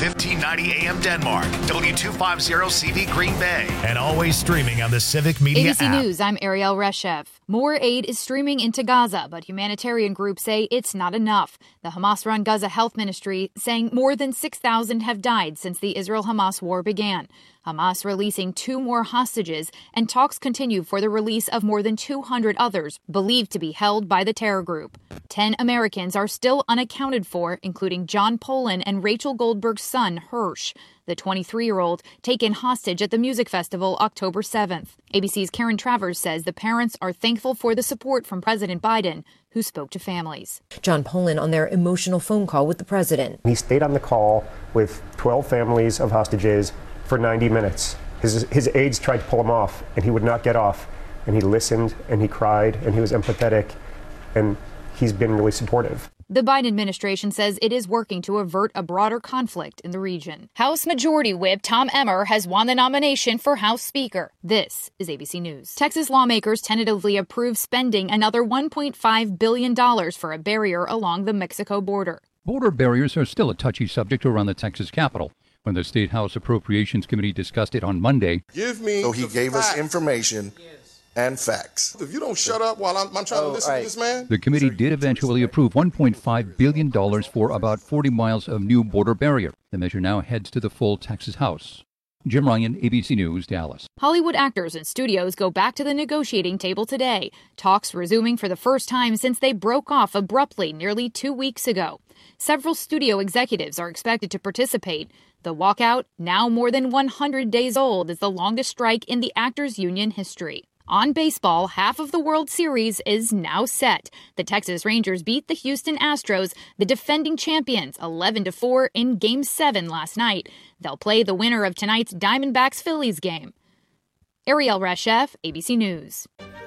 1590 AM Denmark, W250CV Green Bay, and always streaming on the Civic Media ABC app. News, I'm Ariel Reshev. More aid is streaming into Gaza, but humanitarian groups say it's not enough. The Hamas-run Gaza Health Ministry saying more than 6,000 have died since the Israel-Hamas war began. Hamas releasing 2 more hostages, and talks continue for the release of more than 200 others believed to be held by the terror group. 10 Americans are still unaccounted for, including John Pollan and Rachel Goldberg's son, Hirsch, the 23-year-old taken hostage at the music festival October 7th. ABC's Karen Travers says the parents are thankful for the support from President Biden, who spoke to families. John Pollan on their emotional phone call with the president. He stayed on the call with 12 families of hostages for 90 minutes. His aides tried to pull him off, and he would not get off. And he listened, and he cried, and he was empathetic, and he's been really supportive. The Biden administration says it is working to avert a broader conflict in the region. House Majority Whip Tom Emmer has won the nomination for House Speaker. This is ABC News. Texas lawmakers tentatively approved spending another $1.5 billion for a barrier along the Mexico border. Border barriers are still a touchy subject around the Texas Capitol. When the State House Appropriations Committee discussed it on Monday, so he gave us information and facts. If you don't shut up while I'm trying to listen to this man. The committee did eventually approve $1.5 billion for about 40 miles of new border barrier. The measure now heads to the full Texas House. Jim Ryan, ABC News, Dallas. Hollywood actors and studios go back to the negotiating table today. Talks resuming for the first time since they broke off abruptly nearly 2 weeks ago. Several studio executives are expected to participate. The walkout, now more than 100 days old, is the longest strike in the Actors Union history. On baseball, half of the World Series is now set. The Texas Rangers beat the Houston Astros, the defending champions, 11-4 in Game 7 last night. They'll play the winner of tonight's Diamondbacks-Phillies game. Ariel Reshev, ABC News.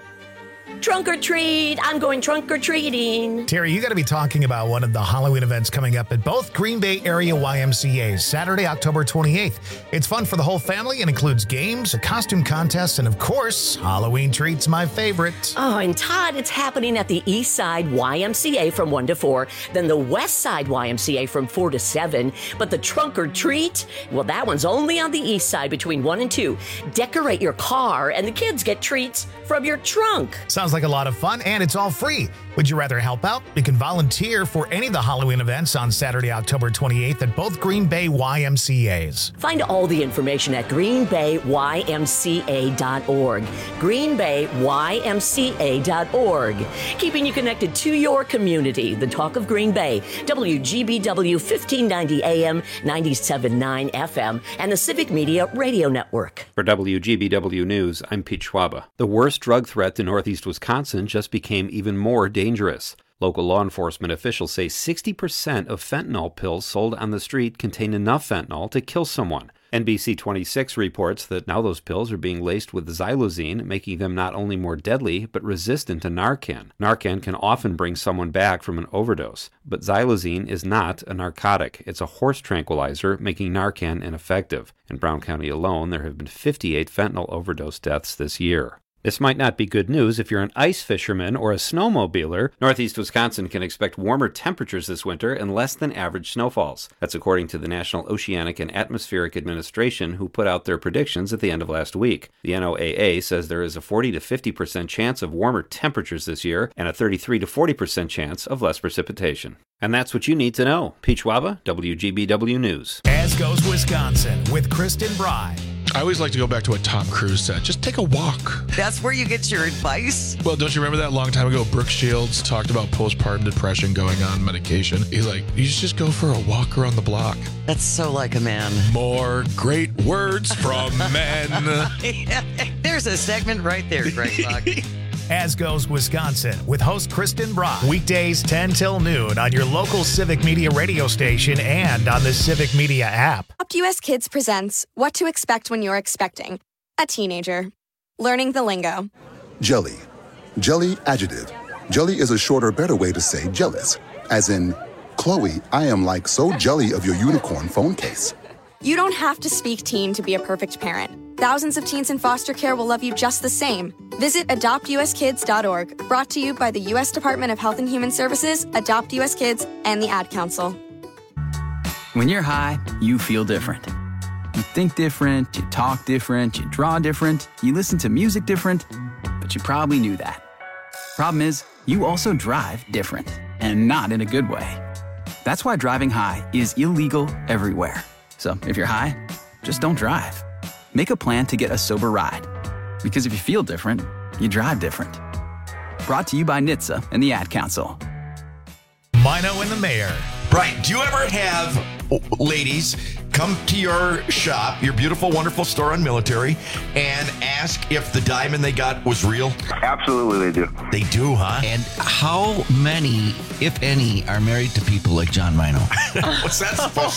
Trunk or treat. I'm going trunk or treating. Terry, you got to be talking about one of the Halloween events coming up at both Green Bay area YMCAs, Saturday, October 28th. It's fun for the whole family and includes games, a costume contest, and of course, Halloween treats, my favorite. Oh, and Todd, it's happening at the East Side YMCA from 1 to 4, then the West Side YMCA from 4 to 7. But the trunk or treat, well, that one's only on the East Side between 1 and 2. Decorate your car, and the kids get treats from your trunk. Sounds like a lot of fun, and it's all free. Would you rather help out? You can volunteer for any of the Halloween events on Saturday, October 28th at both Green Bay YMCAs. Find all the information at greenbayymca.org. greenbayymca.org. Keeping you connected to your community. The Talk of Green Bay, WGBW 1590 AM, 97.9 FM, and the Civic Media Radio Network. For WGBW News, I'm Pete Schwaba. The worst drug threat to Northeast Wisconsin just became even more dangerous. Local law enforcement officials say 60% of fentanyl pills sold on the street contain enough fentanyl to kill someone. NBC 26 reports that now those pills are being laced with xylazine, making them not only more deadly, but resistant to Narcan. Narcan can often bring someone back from an overdose, but xylazine is not a narcotic. It's a horse tranquilizer, making Narcan ineffective. In Brown County alone, there have been 58 fentanyl overdose deaths this year. This might not be good news if you're an ice fisherman or a snowmobiler. Northeast Wisconsin can expect warmer temperatures this winter and less than average snowfalls. That's according to the National Oceanic and Atmospheric Administration, who put out their predictions at the end of last week. The NOAA says there is a 40 to 50% chance of warmer temperatures this year and a 33 to 40% chance of less precipitation. And that's what you need to know. Pete Schwaba, WGBW News. As goes Wisconsin with Kristen Bry. I always like to go back to what Tom Cruise said. Just take a walk. That's where you get your advice? Well, don't you remember that long time ago, Brooke Shields talked about postpartum depression going on medication? He's like, you should just go for a walk around the block. That's so like a man. More great words from men. There's a segment right there, Greg Buck. As goes Wisconsin with host Kristen Bry. Weekdays 10 till noon on your local Civic Media radio station and on the Civic Media app. Adopt US Kids presents What to Expect When You're Expecting a Teenager. Learning the lingo. Jelly. Jelly adjective. Jelly is a shorter, better way to say jealous. As in, Chloe, I am like so jelly of your unicorn phone case. You don't have to speak teen to be a perfect parent. Thousands of teens in foster care will love you just the same. Visit adoptuskids.org. Brought to you by the U.S. Department of Health and Human Services, Adopt U.S. Kids, and the Ad Council. When you're high, you feel different. You think different, you talk different, you draw different, you listen to music different, but you probably knew that. Problem is, you also drive different, and not in a good way. That's why driving high is illegal everywhere. So if you're high, just don't drive. Make a plan to get a sober ride. Because if you feel different, you drive different. Brought to you by NHTSA and the Ad Council. Mino and the mayor. Right. Do you ever have ladies come to your shop, your beautiful, wonderful store on Military, and ask if the diamond they got was real? Absolutely, they do. They do, huh? And how many, if any, are married to people like John Mino? What's that supposed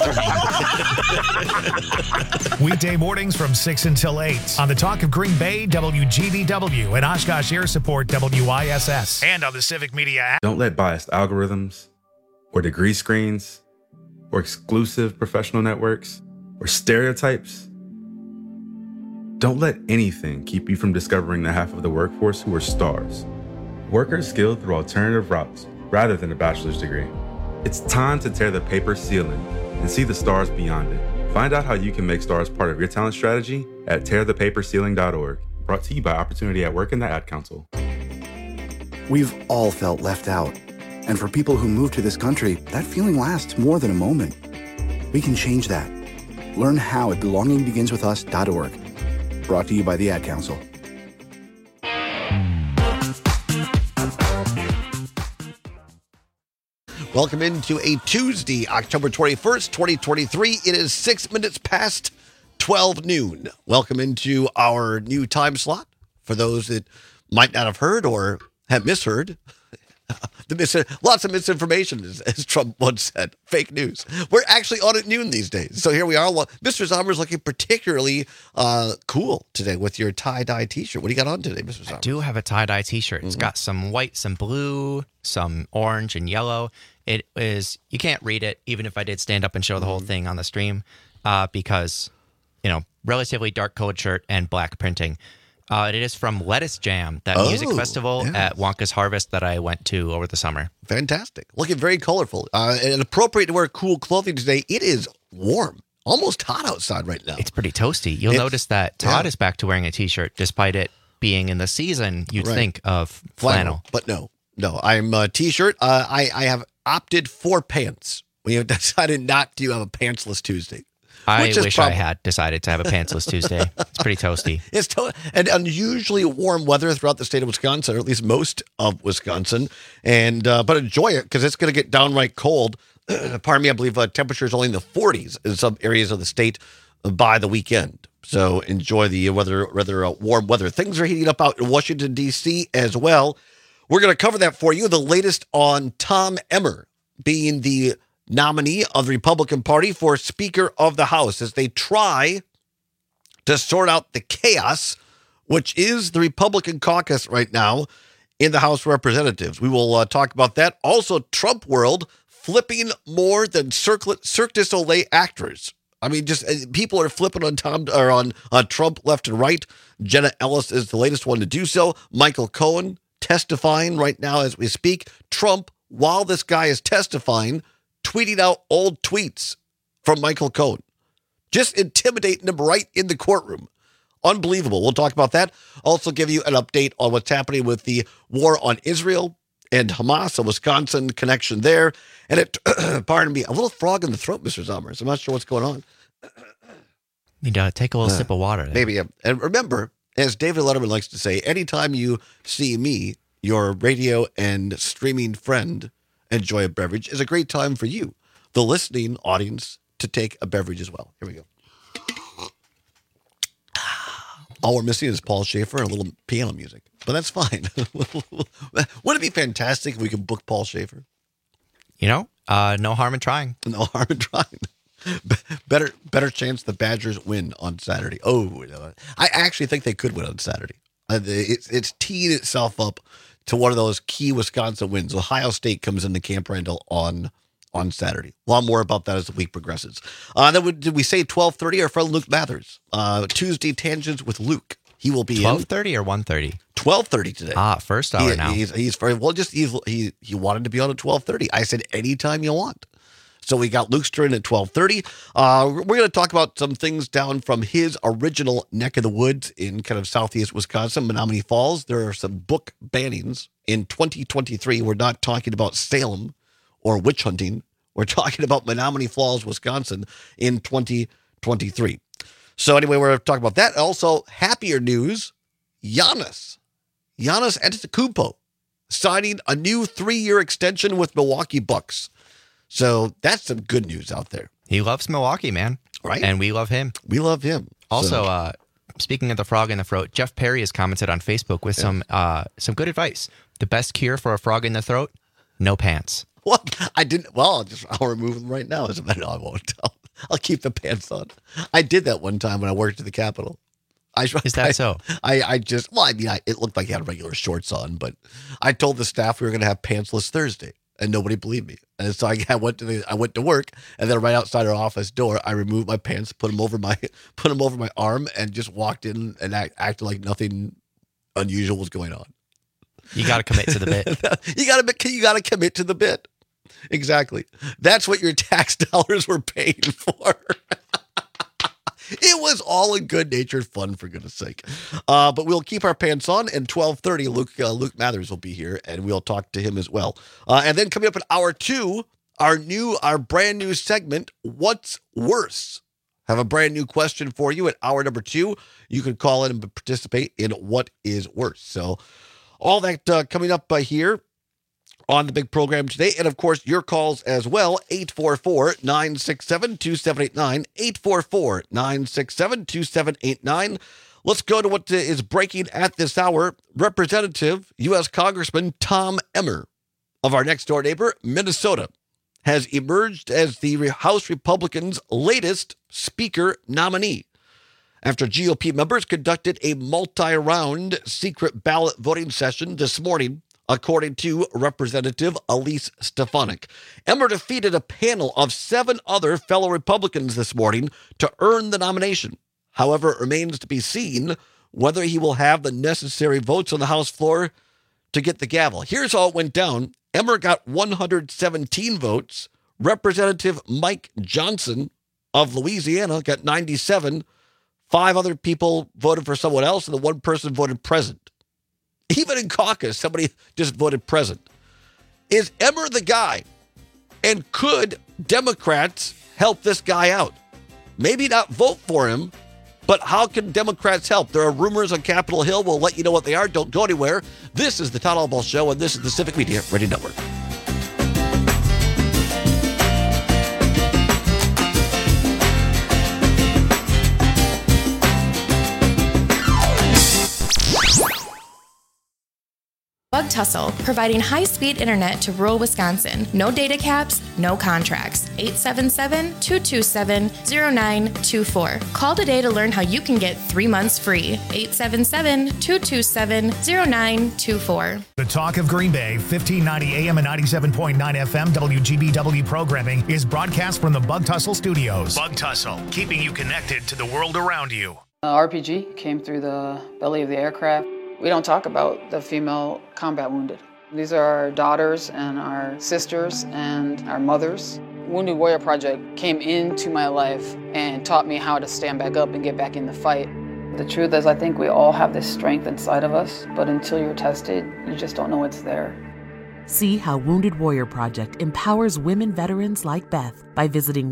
to mean? Weekday mornings from 6 until 8 on the Talk of Green Bay, WGBW, and Oshkosh Air Support, WISS, and on the Civic Media app. Don't let biased algorithms or degree screens or exclusive professional networks or stereotypes. Don't let anything keep you from discovering the half of the workforce who are stars. Workers skilled through alternative routes rather than a bachelor's degree. It's time to tear the paper ceiling and see the stars beyond it. Find out how you can make stars part of your talent strategy at tearthepaperceiling.org. Brought to you by Opportunity at Work and the Ad Council. We've all felt left out. And for people who move to this country, that feeling lasts more than a moment. We can change that. Learn how at belongingbeginswithus.org. Brought to you by the Ad Council. Welcome into a Tuesday, October 21st, 2023. It is 6 minutes past 12 noon. Welcome into our new time slot. For those that might not have heard or have misheard, lots of misinformation, as Trump once said. Fake news. We're actually on at noon these days. So here we are. Mr. Zommers looking particularly cool today with your tie-dye T-shirt. What do you got on today, Mr. Zommers? I do have a tie-dye T-shirt. It's got some white, some blue, some orange, and yellow. It is, you can't read it, even if I did stand up and show the whole thing on the stream, because, relatively dark colored shirt and black printing. It is from Lettuce Jam, that music festival at Wonka's Harvest that I went to over the summer. Fantastic. Looking very colorful. And appropriate to wear cool clothing today. It is warm, almost hot outside right now. It's pretty toasty. You'll notice that Todd is back to wearing a T-shirt, despite it being in the season. You'd think of flannel. But no, I'm a T-shirt. I have opted for pants. We have decided not to have a pantsless Tuesday. I wish I had decided to have a pantsless Tuesday. It's pretty toasty. And unusually warm weather throughout the state of Wisconsin, or at least most of Wisconsin. And but enjoy it because it's going to get downright cold. Pardon me, I believe temperature is only in the 40s in some areas of the state by the weekend. So enjoy the rather warm weather. Things are heating up out in Washington, D.C. as well. We're going to cover that for you. The latest on Tom Emmer being the nominee of the Republican Party for Speaker of the House as they try to sort out the chaos, which is the Republican caucus right now in the House of Representatives. We will talk about that. Also, Trump world flipping more than Cirque du Soleil actors. I mean, just people are flipping on Trump left and right. Jenna Ellis is the latest one to do so. Michael Cohen testifying right now as we speak. Trump, while this guy is testifying, tweeting out old tweets from Michael Cohen, just intimidating him right in the courtroom. Unbelievable. We'll talk about that. Also give you an update on what's happening with the war on Israel and Hamas, a Wisconsin connection there. And pardon me, a little frog in the throat, Mr. Zommers. I'm not sure what's going on. Need to take a little sip of water there. Maybe. And remember, as David Letterman likes to say, anytime you see me, your radio and streaming friend, enjoy a beverage is a great time for you, the listening audience, to take a beverage as well. Here we go. All we're missing is Paul Schaefer and a little piano music, but that's fine. Wouldn't it be fantastic if we could book Paul Schaefer? No harm in trying. No harm in trying. Better chance the Badgers win on Saturday. Oh, I actually think they could win on Saturday. It's teeing itself up to one of those key Wisconsin wins. Ohio State comes into Camp Randall on Saturday. A lot more about that as the week progresses. Did we say 12:30? Our friend Luke Mathers. Tuesday Tangents with Luke. He will be 12:30 or 1:30? 12:30 today. First hour now. He's very well. He wanted to be on at 12:30. I said anytime you want. So we got Lukester in at 12:30. We're going to talk about some things down from his original neck of the woods in kind of southeast Wisconsin, Menominee Falls. There are some book bannings in 2023. We're not talking about Salem or witch hunting. We're talking about Menominee Falls, Wisconsin in 2023. So anyway, we're talking about that. Also, happier news, Giannis Antetokounmpo signing a new 3-year extension with Milwaukee Bucks. So that's some good news out there. He loves Milwaukee, man. Right. And we love him. We love him. Also, speaking of the frog in the throat, Jeff Perry has commented on Facebook with some good advice. The best cure for a frog in the throat? No pants. Well, I'll remove them right now. No, I won't. I'll keep the pants on. I did that one time when I worked at the Capitol. Is that so? It looked like he had regular shorts on, but I told the staff we were going to have pantsless Thursday, and nobody believed me. And so I went to work, and then right outside our office door, I removed my pants, put them over my arm, and just walked in and acted like nothing unusual was going on. You got to commit to the bit. You got to commit to the bit. Exactly. That's what your tax dollars were paying for. It was all in good-natured fun, for goodness sake. But we'll keep our pants on, and 12:30, Luke Mathers will be here, and we'll talk to him as well. And then coming up in hour 2, our brand new segment, What's Worse? Have a brand new question for you at hour number 2. You can call in and participate in What Is Worse. So all that coming up here on the big program today. And, of course, your calls as well, 844-967-2789, 844-967-2789. Let's go to what is breaking at this hour. Representative, U.S. Congressman Tom Emmer of our next-door neighbor, Minnesota, has emerged as the House Republicans' latest Speaker nominee after GOP members conducted a multi-round secret ballot voting session this morning, according to Representative Elise Stefanik. Emmer defeated a panel of 7 other fellow Republicans this morning to earn the nomination. However, it remains to be seen whether he will have the necessary votes on the House floor to get the gavel. Here's how it went down. Emmer got 117 votes. Representative Mike Johnson of Louisiana got 97. 5 other people voted for someone else, and the 1 person voted present. Even in caucus, somebody just voted present. Is Emmer the guy? And could Democrats help this guy out? Maybe not vote for him, but how can Democrats help? There are rumors on Capitol Hill. We'll let you know what they are. Don't go anywhere. This is the Todd Albaugh Show, and this is the Civic Media Radio Network. Bug Tussle, providing high-speed internet to rural Wisconsin. No data caps, no contracts. 877-227-0924. Call today to learn how you can get 3 months free. 877-227-0924. The Talk of Green Bay, 1590 AM and 97.9 FM WGBW programming is broadcast from the Bug Tussle Studios. Bug Tussle, keeping you connected to the world around you. RPG came through the belly of the aircraft. We don't talk about the female combat wounded. These are our daughters and our sisters and our mothers. Wounded Warrior Project came into my life and taught me how to stand back up and get back in the fight. The truth is, I think we all have this strength inside of us, but until you're tested, you just don't know it's there. See how Wounded Warrior Project empowers women veterans like Beth by visiting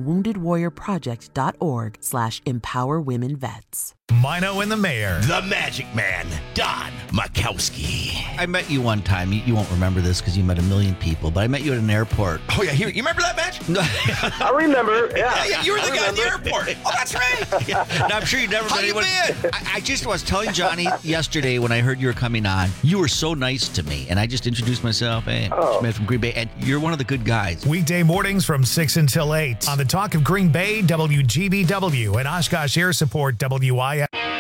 woundedwarriorproject.org/empowerwomenvets. Mino and the Mayor. The Magic Man, Don Makowski. I met you one time. You won't remember this because you met a million people, but I met you at an airport. Oh, yeah. You remember that match? I remember. Yeah. You were the guy at the airport. Oh, that's right. Yeah. No, I'm sure you never met anyone. I just was telling Johnny yesterday when I heard you were coming on, you were so nice to me. And I just introduced myself. Hey, I'm from Green Bay. And you're one of the good guys. Weekday mornings from 6 until 8 on the Talk of Green Bay, WGBW, and Oshkosh Air Support, WIS.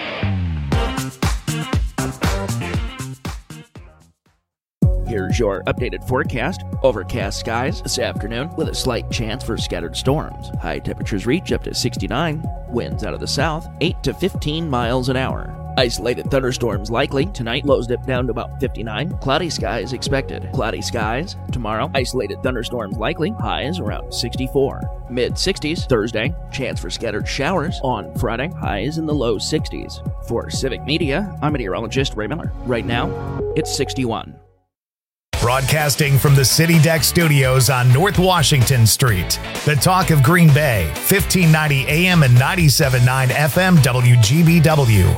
Here's your updated forecast. Overcast skies this afternoon with a slight chance for scattered storms. High temperatures reach up to 69. Winds out of the south, 8 to 15 miles an hour. Isolated thunderstorms likely. Tonight, lows dip down to about 59. Cloudy skies expected. Cloudy skies tomorrow. Isolated thunderstorms likely. Highs around 64. Mid-60s Thursday. Chance for scattered showers on Friday. Highs in the low 60s. For Civic Media, I'm meteorologist Ray Miller. Right now, it's 61. Broadcasting from the City Deck Studios on North Washington Street. The talk of Green Bay, 1590 AM and 97.9 FM WGBW.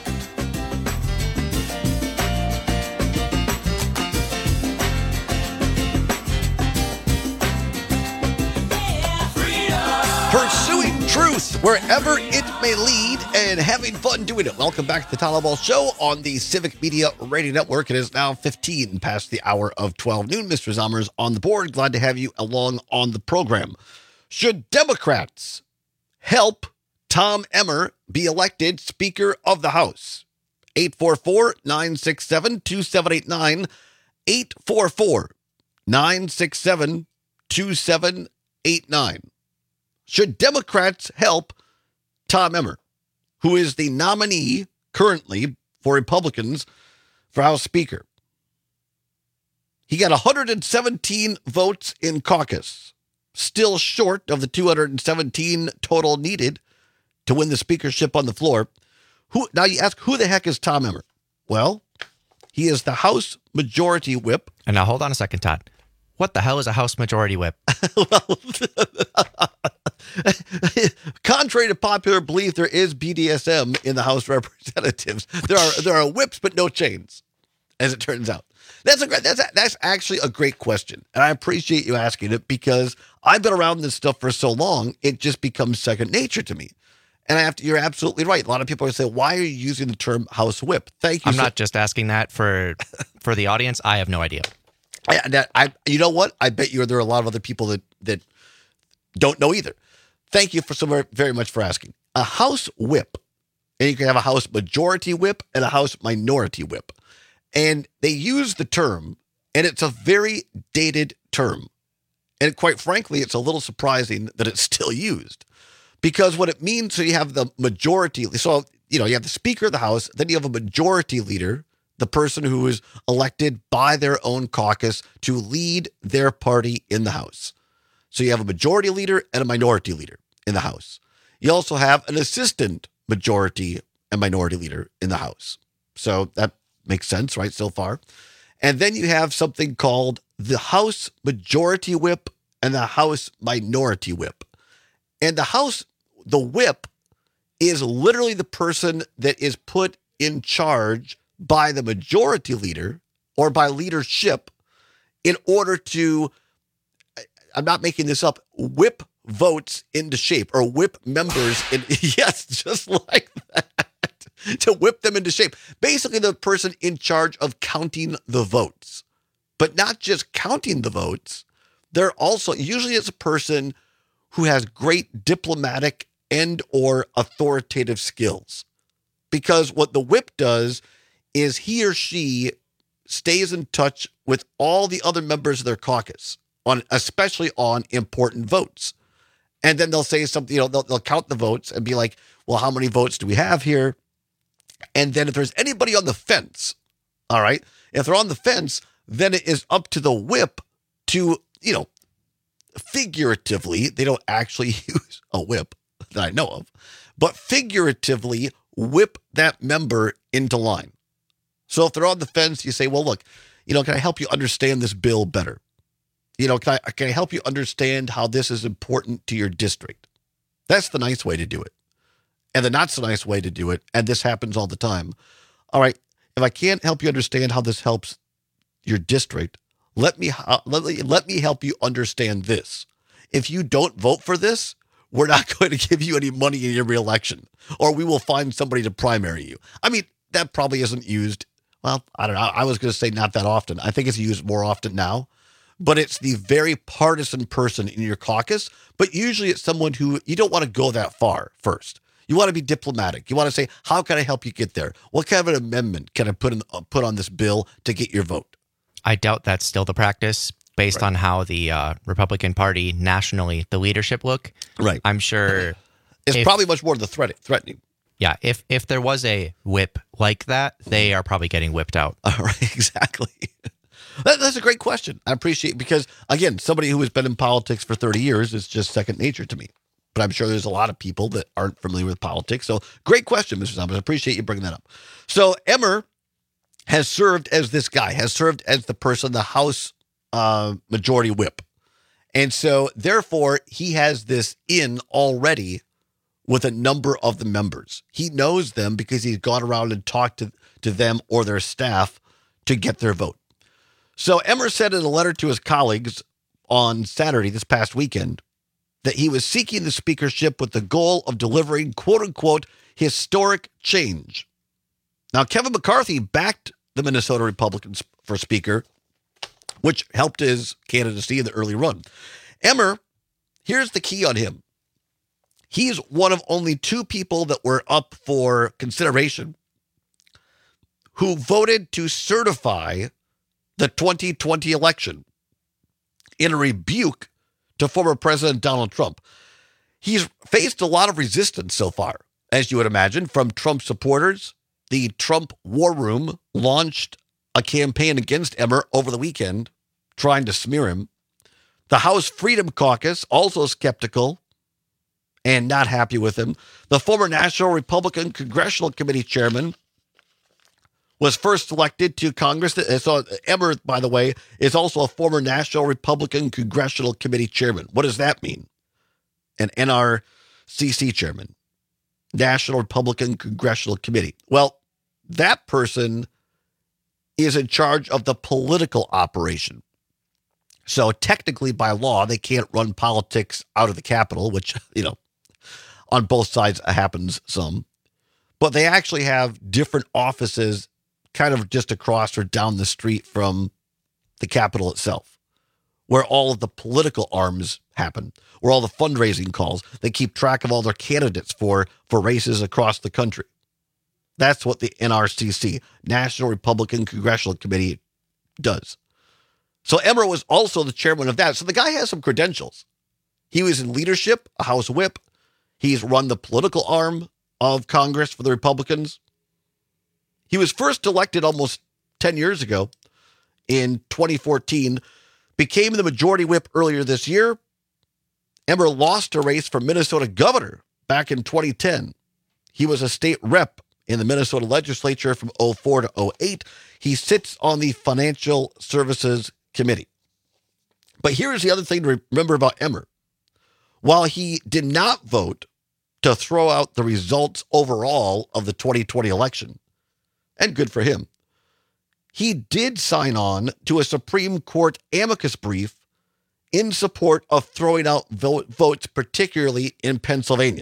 Pursuing truth wherever it may lead and having fun doing it. Welcome back to the Tyler Ball Show on the Civic Media Radio Network. It is now 15 past the hour of 12 noon. Mr. Zommers on the board. Glad to have you along on the program. Should Democrats help Tom Emmer be elected Speaker of the House? 844-967-2789. 844-967-2789. Should Democrats help Tom Emmer, who is the nominee currently for Republicans for House Speaker? He got 117 votes in caucus, still short of the 217 total needed to win the speakership on the floor. Now you ask, who the heck is Tom Emmer? Well, he is the House Majority Whip. And now hold on a second, Todd. What the hell is a House Majority Whip? Contrary to popular belief, there is BDSM in the House of Representatives. There are whips, but no chains, as it turns out. That's actually a great question, and I appreciate you asking it because I've been around this stuff for so long, it just becomes second nature to me. And you're absolutely right. A lot of people are saying, "Why are you using the term House Whip?" Thank you. I'm not just asking that for the audience. I have no idea. You know what? I bet there are a lot of other people that don't know either. Thank you very much for asking. A House Whip, and you can have a House Majority Whip and a House Minority Whip. And they use the term, and it's a very dated term. And quite frankly, it's a little surprising that it's still used. Because what it means, so you have the majority, so you have the Speaker of the House, then you have a Majority Leader, the person who is elected by their own caucus to lead their party in the House. So you have a Majority Leader and a Minority Leader in the House. You also have an Assistant Majority and Minority Leader in the House. So that makes sense, right, so far? And then you have something called the House Majority Whip and the House Minority Whip. And the whip is literally the person that is put in charge by the majority leader or by leadership in order to, I'm not making this up, whip votes into shape or whip members in, yes, just like that, to whip them into shape. Basically the person in charge of counting the votes, but not just counting the votes. They're also, usually it's a person who has great diplomatic and or authoritative skills. Because what the whip does is he or she stays in touch with all the other members of their caucus, especially on important votes. And then they'll say something, they'll count the votes and be like, well, how many votes do we have here? And then if there's anybody on the fence, all right, if they're on the fence, then it is up to the whip to, figuratively, they don't actually use a whip that I know of, but figuratively whip that member into line. So if they're on the fence, you say, well, look, can I help you understand this bill better? Can I help you understand how this is important to your district? That's the nice way to do it. And the not so nice way to do it, and this happens all the time. All right, if I can't help you understand how this helps your district, let me help you understand this. If you don't vote for this, we're not going to give you any money in your reelection, or we will find somebody to primary you. I mean, that probably isn't used. Well, I don't know. I was going to say not that often. I think it's used more often now, but it's the very partisan person in your caucus. But usually it's someone who you don't want to go that far first. You want to be diplomatic. You want to say, how can I help you get there? What kind of an amendment can I put on this bill to get your vote? I doubt that's still the practice based on how the Republican Party nationally, the leadership look. Right. I'm sure it's probably much more the threatening. Yeah, if there was a whip like that, they are probably getting whipped out. All right, exactly. That's a great question. I appreciate it because, again, somebody who has been in politics for 30 years is just second nature to me. But I'm sure there's a lot of people that aren't familiar with politics. So great question, Mr. Thomas. I appreciate you bringing that up. So Emmer has served as this guy, has served as the person, the House Majority Whip. And so, therefore, he has this in already with a number of the members. He knows them because he's gone around and talked to them or their staff to get their vote. So Emmer said in a letter to his colleagues on Saturday, this past weekend, that he was seeking the speakership with the goal of delivering, quote unquote, historic change. Now, Kevin McCarthy backed the Minnesota Republicans for speaker, which helped his candidacy in the early run. Emmer, here's the key on him. He's one of only two people that were up for consideration who voted to certify the 2020 election in a rebuke to former President Donald Trump. He's faced a lot of resistance so far, as you would imagine, from Trump supporters. The Trump War Room launched a campaign against Emmer over the weekend, trying to smear him. The House Freedom Caucus, also skeptical and not happy with him. The former National Republican Congressional Committee chairman was first elected to Congress. So Emmer, by the way, is also a former National Republican Congressional Committee chairman. What does that mean? An NRCC chairman, National Republican Congressional Committee. Well, that person is in charge of the political operation. So technically, by law, they can't run politics out of the Capitol, which, on both sides happens some. But they actually have different offices kind of just across or down the street from the Capitol itself, where all of the political arms happen, where all the fundraising calls. They keep track of all their candidates for races across the country. That's what the NRCC, National Republican Congressional Committee, does. So Emmer was also the chairman of that. So the guy has some credentials. He was in leadership, a House whip. He's run the political arm of Congress for the Republicans. He was first elected almost 10 years ago in 2014, became the majority whip earlier this year. Emmer lost a race for Minnesota governor back in 2010. He was a state rep in the Minnesota legislature from 2004 to 2008. He sits on the Financial Services Committee. But here's the other thing to remember about Emmer. While he did not vote to throw out the results overall of the 2020 election, and good for him, he did sign on to a Supreme Court amicus brief in support of throwing out votes, particularly in Pennsylvania.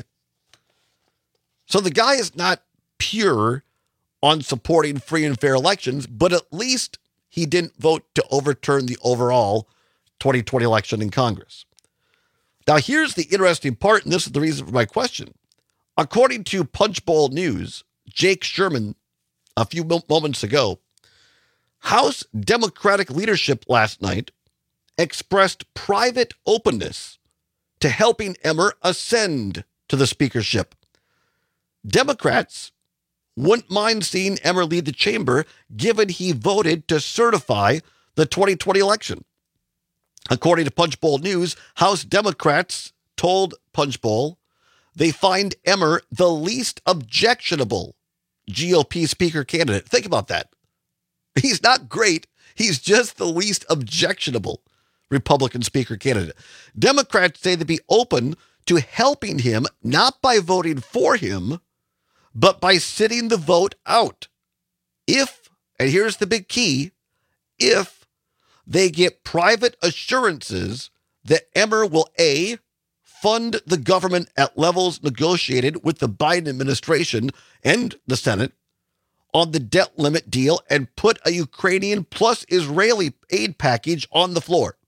So the guy is not pure on supporting free and fair elections, but at least he didn't vote to overturn the overall 2020 election in Congress. Now, here's the interesting part, and this is the reason for my question. According to Punchbowl News, Jake Sherman, a few moments ago, House Democratic leadership last night expressed private openness to helping Emmer ascend to the speakership. Democrats wouldn't mind seeing Emmer lead the chamber, given he voted to certify the 2020 election. According to Punchbowl News, House Democrats told Punchbowl they find Emmer the least objectionable GOP speaker candidate. Think about that. He's not great. He's just the least objectionable Republican speaker candidate. Democrats say they'd be open to helping him, not by voting for him, but by sitting the vote out. If, and here's the big key, if they get private assurances that Emmer will A, fund the government at levels negotiated with the Biden administration and the Senate on the debt limit deal and put a Ukrainian plus Israeli aid package on the floor.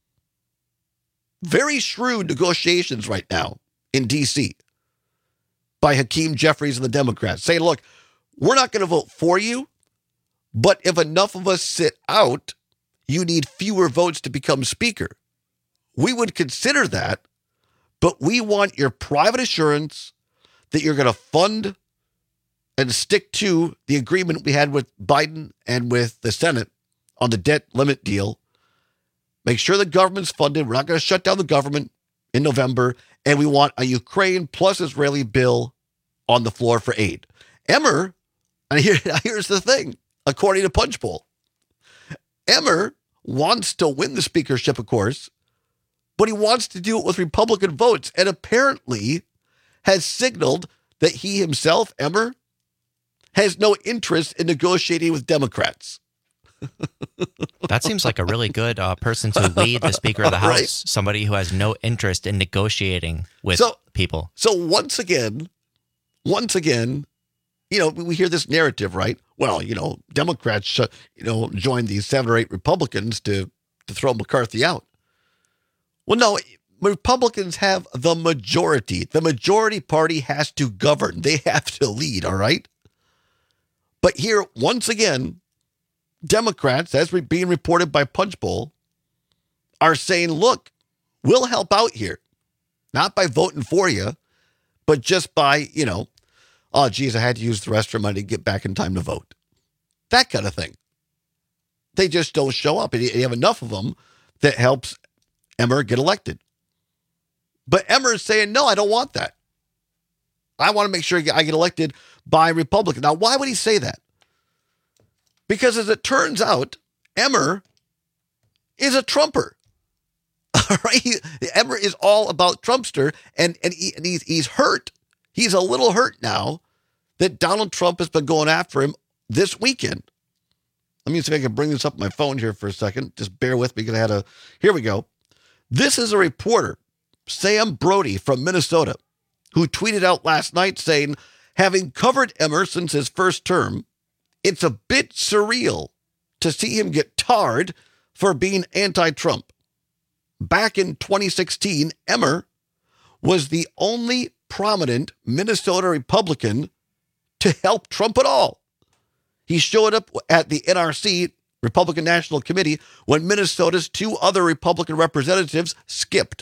Very shrewd negotiations right now in D.C. by Hakeem Jeffries and the Democrats. Say, look, we're not going to vote for you, but if enough of us sit out, you need fewer votes to become speaker. We would consider that, but we want your private assurance that you're going to fund and stick to the agreement we had with Biden and with the Senate on the debt limit deal. Make sure the government's funded. We're not going to shut down the government in November. And we want a Ukraine plus Israeli bill on the floor for aid. Emmer, and here's the thing, according to Punchbowl, Emmer wants to win the speakership, of course, but he wants to do it with Republican votes and apparently has signaled that he himself, Emmer, has no interest in negotiating with Democrats. That seems like a really good person to lead the Speaker of the House, Right? somebody who has no interest in negotiating with people. So once again, we hear this narrative, right? Well, Democrats, joined these 7 or 8 Republicans to throw McCarthy out. Well, no, Republicans have the majority. The majority party has to govern. They have to lead, all right? But here, once again, Democrats, as being reported by Punchbowl, are saying, look, we'll help out here. Not by voting for you, but just by, oh, geez, I had to use the restroom money to get back in time to vote. That kind of thing. They just don't show up. And you have enough of them that helps Emmer get elected. But Emmer is saying, no, I don't want that. I want to make sure I get elected by Republican. Now, why would he say that? Because as it turns out, Emmer is a Trumper. All right? Emmer is all about Trumpster, and he's hurt. He's a little hurt now that Donald Trump has been going after him this weekend. Let me see if I can bring this up on my phone here for a second. Just bear with me because here we go. This is a reporter, Sam Brody from Minnesota, who tweeted out last night saying, having covered Emmer since his first term, it's a bit surreal to see him get tarred for being anti-Trump. Back in 2016, Emmer was the only prominent Minnesota Republican to help Trump at all. He showed up at the NRC, Republican National Committee, when Minnesota's 2 other Republican representatives skipped.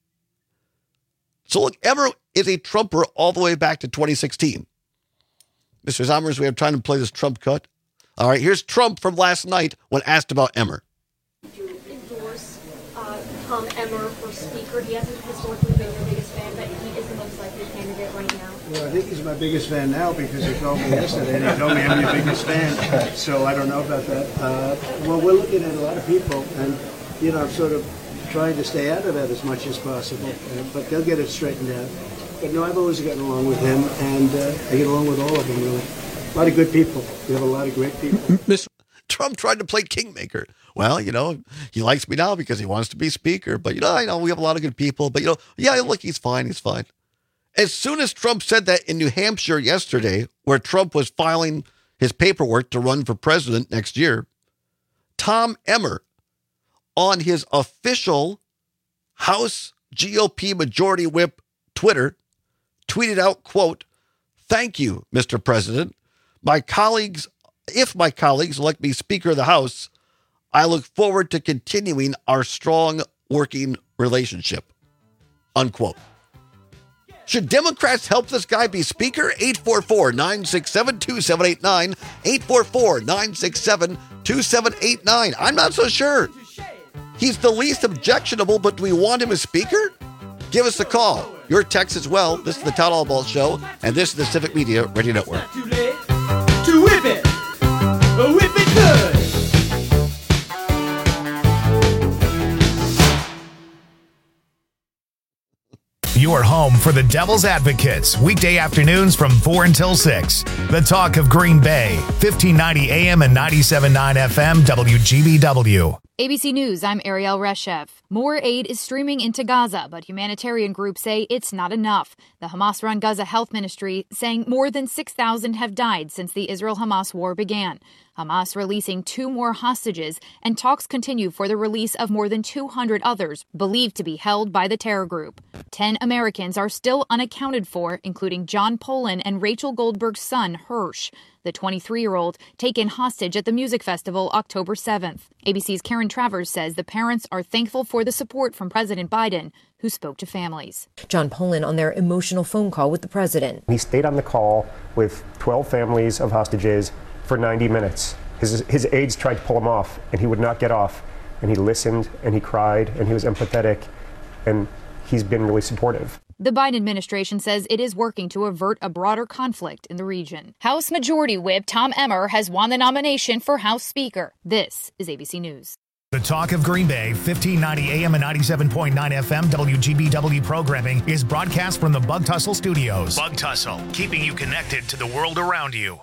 So look, Emmer is a Trumper all the way back to 2016. Mr. Zommers, we have time to play this Trump cut. All right, here's Trump from last night when asked about Emmer. Would you endorse Tom Emmer for Speaker? He hasn't historically been your biggest fan, but he is the most likely candidate right now. Well, I think he's my biggest fan now because he called me yesterday and he told me I'm your biggest fan. So I don't know about that. Well, we're looking at a lot of people and, I'm sort of trying to stay out of that as much as possible. But they'll get it straightened out. But no, I've always gotten along with him, and I get along with all of them, really. A lot of good people. We have a lot of great people. Trump tried to play kingmaker. Well, he likes me now because he wants to be speaker. But, I know we have a lot of good people. But, yeah, look, he's fine. He's fine. As soon as Trump said that in New Hampshire yesterday, where Trump was filing his paperwork to run for president next year, Tom Emmer, on his official House GOP Majority Whip Twitter, tweeted out, quote, "Thank you, Mr. President. If my colleagues elect me Speaker of the House, I look forward to continuing our strong working relationship." Unquote. Should Democrats help this guy be Speaker? 844-967-2789. 844-967-2789. I'm not so sure. He's the least objectionable, but do we want him as Speaker? Give us a call. Your text as well. This is the Todd All Ball Show, and this is the Civic Media Radio Network. To whip it good. Your home for the Devil's Advocates, weekday afternoons from 4 until 6. The talk of Green Bay, 1590 AM and 97.9 FM, WGBW. ABC News, I'm Ariel Reshev. More aid is streaming into Gaza, but humanitarian groups say it's not enough. The Hamas-run Gaza Health Ministry saying more than 6,000 have died since the Israel-Hamas war began. Hamas releasing 2 more hostages, and talks continue for the release of more than 200 others believed to be held by the terror group. 10 Americans are still unaccounted for, including John Pollan and Rachel Goldberg's son, Hirsch, the 23-year-old taken hostage at the music festival October 7th. ABC's Karen Travers says the parents are thankful for the support from President Biden, who spoke to families. John Poland on their emotional phone call with the president. He stayed on the call with 12 families of hostages for 90 minutes. His aides tried to pull him off, and he would not get off. And he listened, and he cried, and he was empathetic, and he's been really supportive. The Biden administration says it is working to avert a broader conflict in the region. House Majority Whip Tom Emmer has won the nomination for House Speaker. This is ABC News. The Talk of Green Bay, 1590 AM and 97.9 FM WGBW programming is broadcast from the Bug Tussle Studios. Bug Tussle, keeping you connected to the world around you.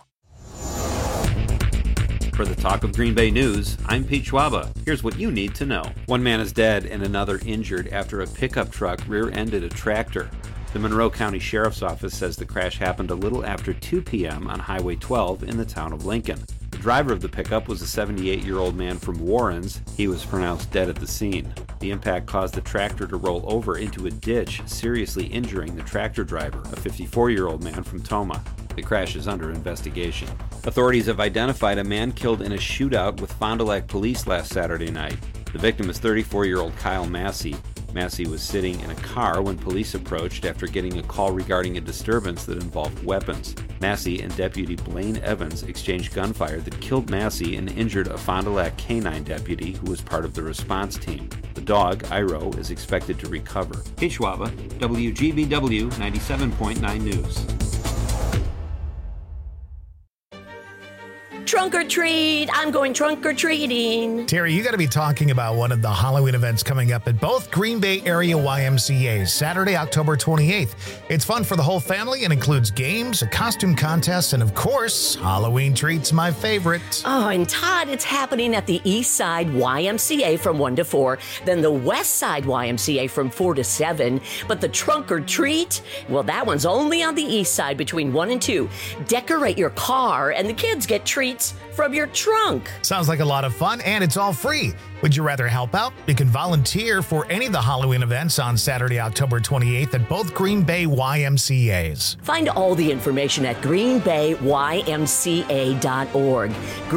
For the Talk of Green Bay News, I'm Pete Schwaba. Here's what you need to know. One man is dead and another injured after a pickup truck rear-ended a tractor. The Monroe County Sheriff's Office says the crash happened a little after 2 p.m. on Highway 12 in the town of Lincoln. The driver of the pickup was a 78-year-old man from Warrens. He was pronounced dead at the scene. The impact caused the tractor to roll over into a ditch, seriously injuring the tractor driver, a 54-year-old man from Toma. The crash is under investigation. Authorities have identified a man killed in a shootout with Fond du Lac police last Saturday night. The victim is 34-year-old Kyle Massey. Massey was sitting in a car when police approached after getting a call regarding a disturbance that involved weapons. Massey and Deputy Blaine Evans exchanged gunfire that killed Massey and injured a Fond du Lac canine deputy who was part of the response team. The dog, Iro, is expected to recover. Pete Schwaba, WGBW 97.9 News. Trunk or treat. I'm going trunk or treating. Terry, you got to be talking about one of the Halloween events coming up at both Green Bay area YMCAs, Saturday, October 28th. It's fun for the whole family and includes games, a costume contest, and of course, Halloween treats, my favorite. Oh, and Todd, it's happening at the East Side YMCA from 1 to 4, then the West Side YMCA from 4 to 7. But the trunk or treat, well, that one's only on the East Side between 1 and 2. Decorate your car, and the kids get treats from your trunk. Sounds like a lot of fun, and it's all free. Would you rather help out? You can volunteer for any of the Halloween events on Saturday, October 28th at both Green Bay YMCAs. Find all the information at greenbayymca.org.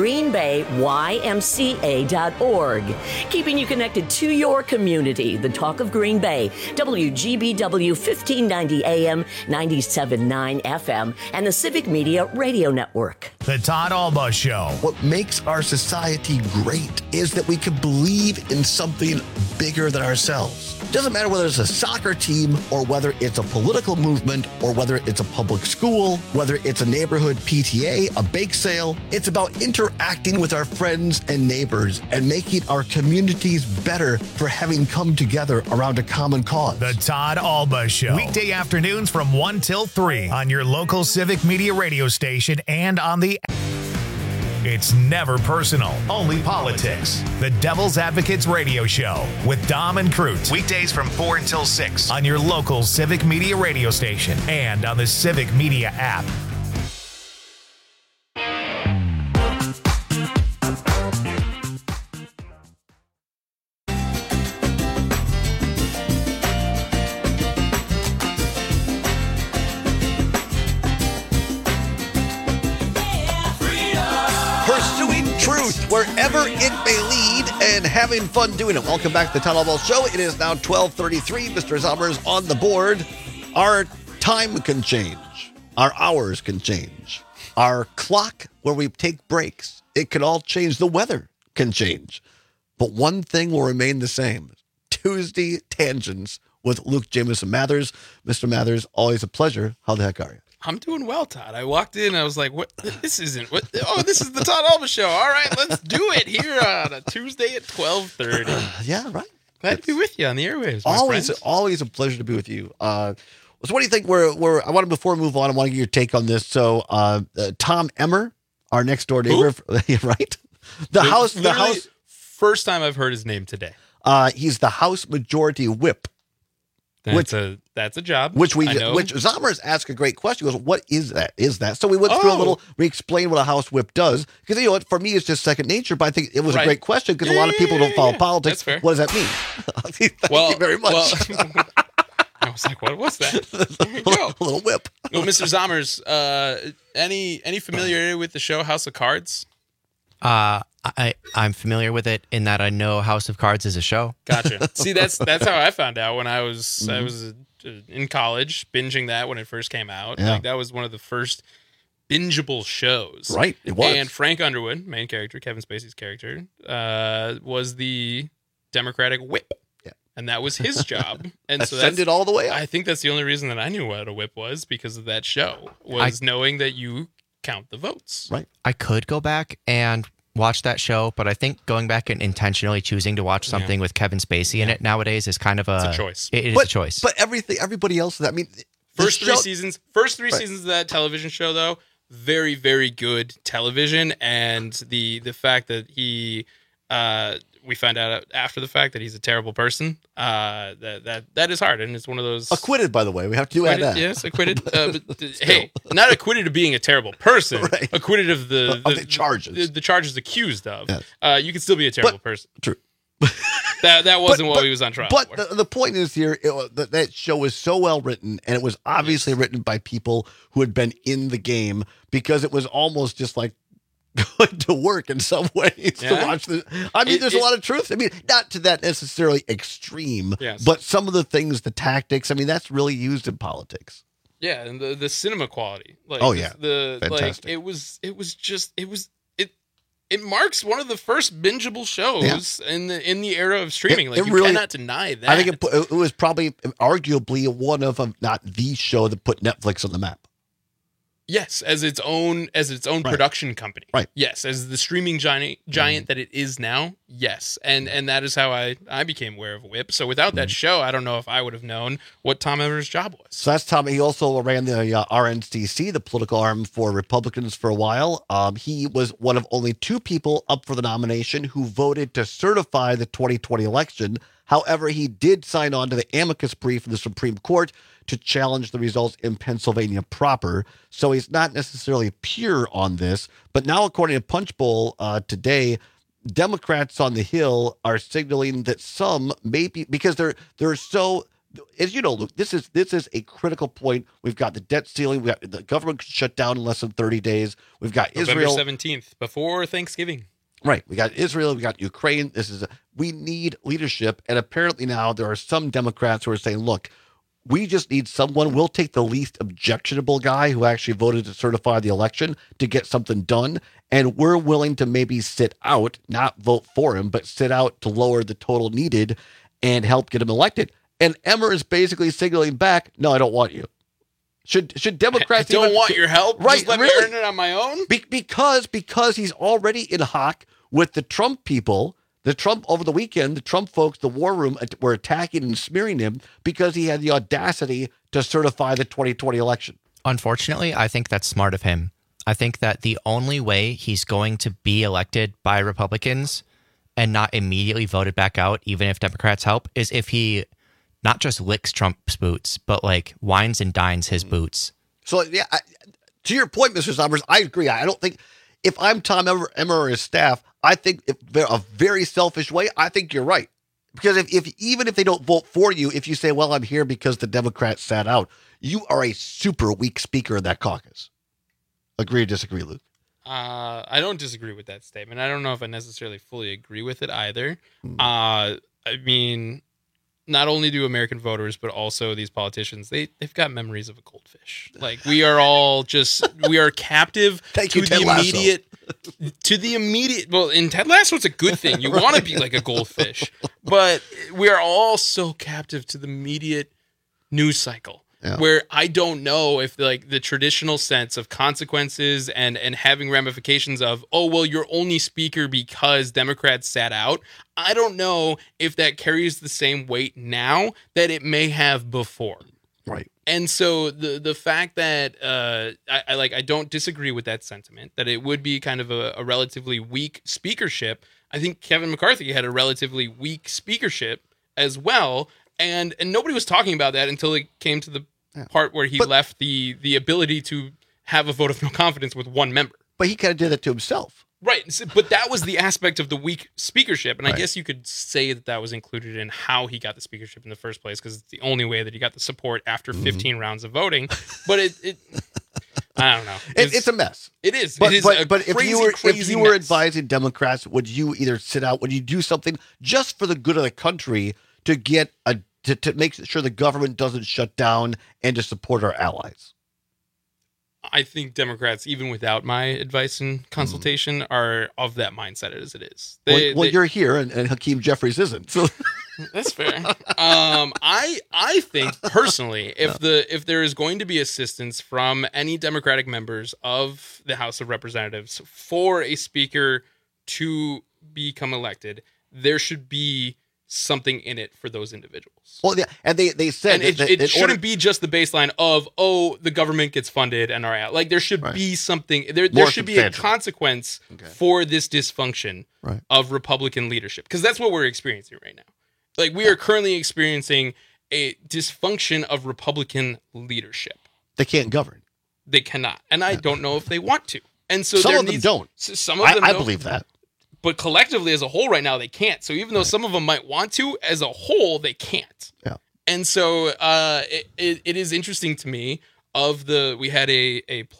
greenbayymca.org. Keeping you connected to your community. The Talk of Green Bay, WGBW 1590 AM, 97.9 FM, and the Civic Media Radio Network. The Todd Alba Show. What makes our society great is that we can believe in something bigger than ourselves. It doesn't matter whether it's a soccer team or whether it's a political movement or whether it's a public school, whether it's a neighborhood PTA, a bake sale. It's about interacting with our friends and neighbors and making our communities better for having come together around a common cause. The Todd Alba Show. Weekday afternoons from 1 till 3 on your local Civic Media radio station and on the... It's never personal, only politics. The Devil's Advocates Radio Show with Dom and Cruz. Weekdays from 4 until 6 on your local Civic Media radio station and on the Civic Media app. Wherever it may lead and having fun doing it. Welcome back to the Todd Alba Show. It is now 12:33. Mr. Zommer's on the board. Our time can change. Our hours can change. Our clock where we take breaks, it can all change. The weather can change. But one thing will remain the same. Tuesday Tangents with Luke Jameson Mathers. Mr. Mathers, always a pleasure. How the heck are you? I'm doing well, Todd. I walked in, I was like, "What? This isn't what? Oh, this is the Todd Alba Show. All right, let's do it here on a Tuesday at 12:30." Yeah, right. Glad to be with you on the airwaves. Always a pleasure to be with you. So, what do you think? I want to before we move on, I want to get your take on this. So, Tom Emmer, our next door neighbor, right? The house. First time I've heard his name today. He's the House Majority Whip. That's a job. Which Zommers asked a great question. He goes, what is that? So we went through we explained what a House Whip does. Because you know what, for me it's just second nature, but I think it was a great question because a lot of people don't follow politics. That's fair. What does that mean? Thank you very much. I was like, what was that? There you go. A little whip. Well, Mr. Zommers, any familiarity with the show House of Cards? I'm familiar with it in that I know House of Cards is a show. Gotcha. See, that's how I found out when I was in college, binging that when it first came out. Yeah. Like, that was one of the first bingeable shows. Right, it was. And Frank Underwood, main character, Kevin Spacey's character, was the Democratic whip. Yeah. And that was his job. And so Ascended all the way up. I think that's the only reason that I knew what a whip was, because of that show, was knowing that you count the votes. Right. I could go back and watch that show, but I think going back and intentionally choosing to watch something with Kevin Spacey in it nowadays is kind of It's a choice. It is a choice. But everybody else, I mean, First three seasons of that television show, though, very, very good television. And the fact that he, we found out after the fact that he's a terrible person, that is hard. And it's one of those... Acquitted, by the way. We have to add that. Yes, acquitted. But hey, not acquitted of being a terrible person. Right. Acquitted of the charges. The charges accused of. Yes. You can still be a terrible person. True. That wasn't what he was on trial for. But the point is here, that show was so well written, and it was obviously written by people who had been in the game, because it was almost just like going to work in some ways to watch this. I mean, there's a lot of truth. I mean, not to that necessarily extreme, but some of the things, the tactics, I mean, that's really used in politics. Yeah, and the cinema quality. Like, fantastic. It marks one of the first bingeable shows in the era of streaming. It you really, cannot deny that. I think it was probably arguably one of them, not the show that put Netflix on the map. Yes, as its own production company. Right. Yes, as the streaming giant that it is now. Yes, and that is how I became aware of Whip. So without that show, I don't know if I would have known what Tom Emmer's job was. So that's Tom. He also ran the RNCC, the political arm for Republicans, for a while. He was one of only 2 people up for the nomination who voted to certify the 2020 election. However, he did sign on to the amicus brief from the Supreme Court to challenge the results in Pennsylvania proper. So he's not necessarily pure on this. But now, according to Punchbowl today, Democrats on the Hill are signaling that some maybe, because they're so, as you know, Luke, this is a critical point. We've got the debt ceiling. We got the government shut down in less than 30 days. We've got Israel. November 17th, before Thanksgiving. Right. We got Israel. We got Ukraine. We need leadership. And apparently now there are some Democrats who are saying, look, we just need someone. We'll take the least objectionable guy who actually voted to certify the election to get something done. And we're willing to maybe sit out, not vote for him, but sit out to lower the total needed and help get him elected. And Emmer is basically signaling back, no, I don't want you. Should Democrats don't want your help? Right, Just let me earn it on my own? Because he's already in hock with the Trump people. Over the weekend, the Trump folks, the war room, were attacking and smearing him because he had the audacity to certify the 2020 election. Unfortunately, I think that's smart of him. I think that the only way he's going to be elected by Republicans and not immediately voted back out, even if Democrats help, is if he not just licks Trump's boots, but like wines and dines his boots. So, yeah, to your point, Mr. Sommers, I agree. I don't think, if I'm Tom Emmer or his staff, I think a very selfish way, I think you're right. Because even if they don't vote for you, if you say, well, I'm here because the Democrats sat out, you are a super weak speaker in that caucus. Agree or disagree, Luke? I don't disagree with that statement. I don't know if I necessarily fully agree with it either. I mean, not only do American voters, but also these politicians, they've got memories of a goldfish. Like, we are all we are captive to the immediate. Well, in Ted Lasso, it's a good thing. You want to be like a goldfish, but we are all so captive to the immediate news cycle. Yeah. Where I don't know if like the traditional sense of consequences and having ramifications of, oh, well, you're only speaker because Democrats sat out. I don't know if that carries the same weight now that it may have before. Right. And so the fact that I don't disagree with that sentiment, that it would be kind of a relatively weak speakership. I think Kevin McCarthy had a relatively weak speakership as well. And nobody was talking about that until it came to the part where he left the ability to have a vote of no confidence with one member. But he kind of did that to himself. Right. But that was the aspect of the weak speakership. And I guess you could say that was included in how he got the speakership in the first place, because it's the only way that he got the support after 15 rounds of voting. But I don't know. It's a mess. It is. But, it is but, a but crazy, if you were mess. advising Democrats, would you either sit out? Would you do something just for the good of the country to get to make sure the government doesn't shut down and to support our allies? I think Democrats, even without my advice and consultation, are of that mindset as it is. You're here, and Hakeem Jeffries isn't. So that's fair. I think personally, if there is going to be assistance from any Democratic members of the House of Representatives for a speaker to become elected, there should be something in it for those individuals. Well, yeah, and they said and it shouldn't be just the baseline of the government gets funded and our like there should be something there should be a consequence for this dysfunction of Republican leadership, because that's what we're experiencing right now. Like we are currently experiencing a dysfunction of Republican leadership. They can't govern. They cannot, and I don't know if they want to. And so some of them don't. Some of them I don't. believe that. But collectively, as a whole, right now, they can't. So even though some of them might want to, as a whole, they can't. Yeah. And so it is interesting to me. We had a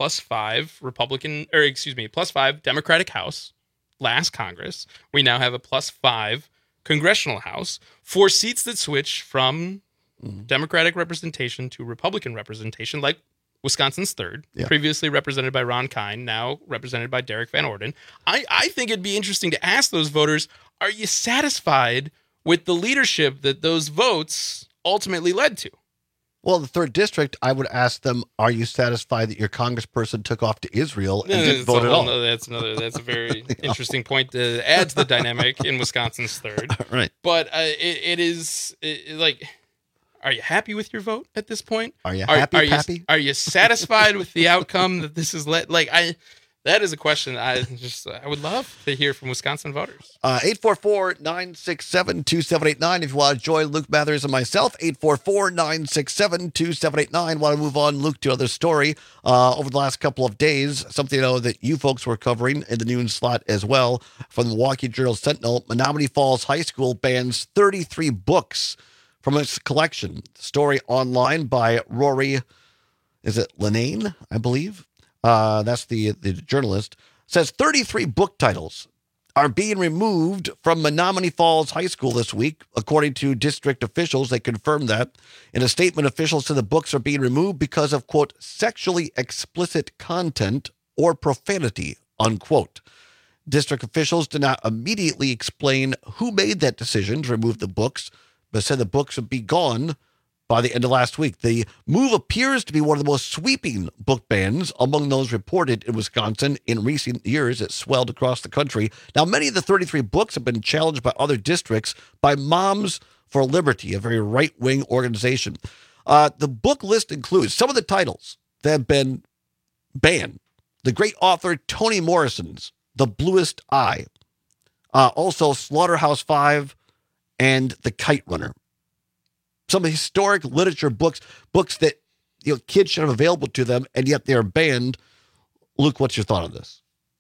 +5 Democratic House last Congress. We now have a +5 congressional House for seats that switch from Democratic representation to Republican representation, like Wisconsin's 3rd, previously represented by Ron Kine, now represented by Derek Van Orden. I think it'd be interesting to ask those voters, are you satisfied with the leadership that those votes ultimately led to? Well, the 3rd district, I would ask them, are you satisfied that your congressperson took off to Israel and didn't vote at all? That's a very interesting point to add to the dynamic in Wisconsin's 3rd. Right. But it is like... Are you happy with your vote at this point? Are you happy, Pappy? Are you satisfied with the outcome that this has led? That is a question I would love to hear from Wisconsin voters. 844-967-2789. If you want to join Luke Mathers and myself, 844-967-2789. Want to move on, Luke, to another story. Over the last couple of days, something that you folks were covering in the noon slot as well, from the Milwaukee Journal-Sentinel, Menomonee Falls High School bans 33 books from its collection. Story online by Rory, is it Lenane, I believe? That's the journalist. Says 33 book titles are being removed from Menomonee Falls High School this week. According to district officials, they confirmed that. In a statement, officials said the books are being removed because of, quote, sexually explicit content or profanity, unquote. District officials did not immediately explain who made that decision to remove the books, but said the books would be gone by the end of last week. The move appears to be one of the most sweeping book bans among those reported in Wisconsin in recent years. It swelled across the country. Now, many of the 33 books have been challenged by other districts by Moms for Liberty, a very right-wing organization. The book list includes some of the titles that have been banned. The great author Toni Morrison's The Bluest Eye. Also, Slaughterhouse-Five, and The Kite Runner. Some historic literature books that kids should have available to them, and yet they are banned. Luke, what's your thought on this?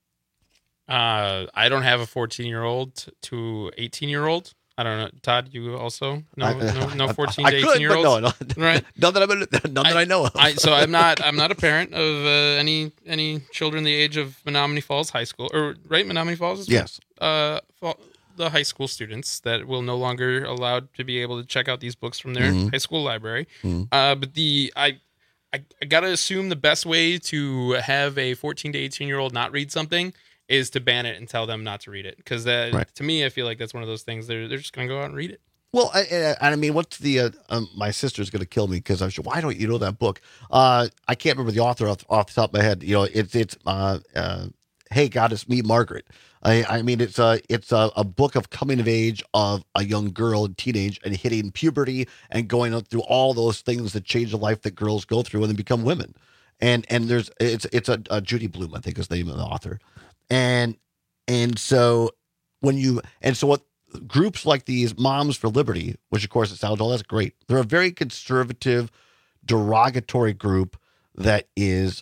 I don't have a 14-year-old to 18-year-old. I don't know. Todd, you also? No 14 to 18-year-olds? No. Right? None that I know of. So I'm not a parent of any children the age of Menomonee Falls High School, or right? Menomonee Falls is yes. The high school students that will no longer allowed to be able to check out these books from their high school library. But I gotta assume the best way to have a 14 to 18-year-old not read something is to ban it and tell them not to read it. Because to me, I feel like that's one of those things they're just gonna go out and read it. Well, I mean, what's the my sister's going to kill me because I'm sure. Why don't you know that book? I can't remember the author off the top of my head. It's Hey Goddess, Meet Margaret. I mean, it's a book of coming of age of a young girl and teenage and hitting puberty and going through all those things that change the life that girls go through when they become women. And it's a Judy Blume, I think is the name of the author. And so what groups like these Moms for Liberty, which of course it sounds all that's great. They're a very conservative, derogatory group that is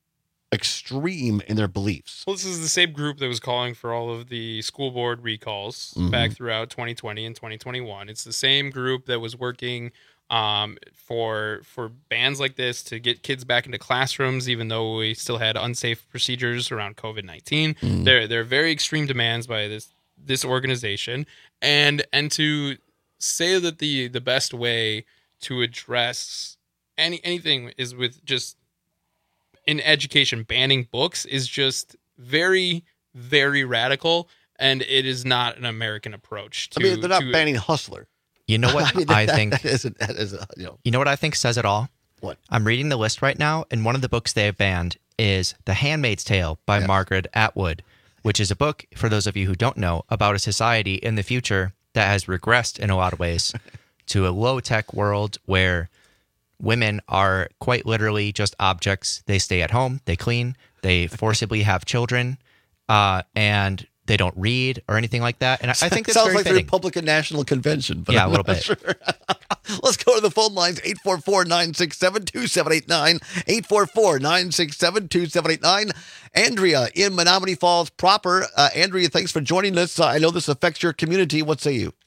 extreme in their beliefs. Well, this is the same group that was calling for all of the school board recalls back throughout 2020 and 2021. It's the same group that was working for bans like this to get kids back into classrooms, even though we still had unsafe procedures around COVID-19. They're very extreme demands by this organization, and to say that the best way to address anything is with just in education banning books is just very, very radical, and it is not an American approach. I mean, they're not banning Hustler. You know what I think? You know what I think says it all? What? I'm reading the list right now, and one of the books they have banned is The Handmaid's Tale by Margaret Atwood, which is a book, for those of you who don't know, about a society in the future that has regressed in a lot of ways to a low-tech world where women are quite literally just objects. They stay at home, they clean, they forcibly have children, and they don't read or anything like that. And I think that's sounds very like fitting. the Republican National Convention. But Yeah, I'm a little not bit. Sure. Let's go to the phone lines, 844-967-2789, 844-967-2789. Andrea in Menominee Falls proper. Andrea, thanks for joining us. I know this affects your community. What say you?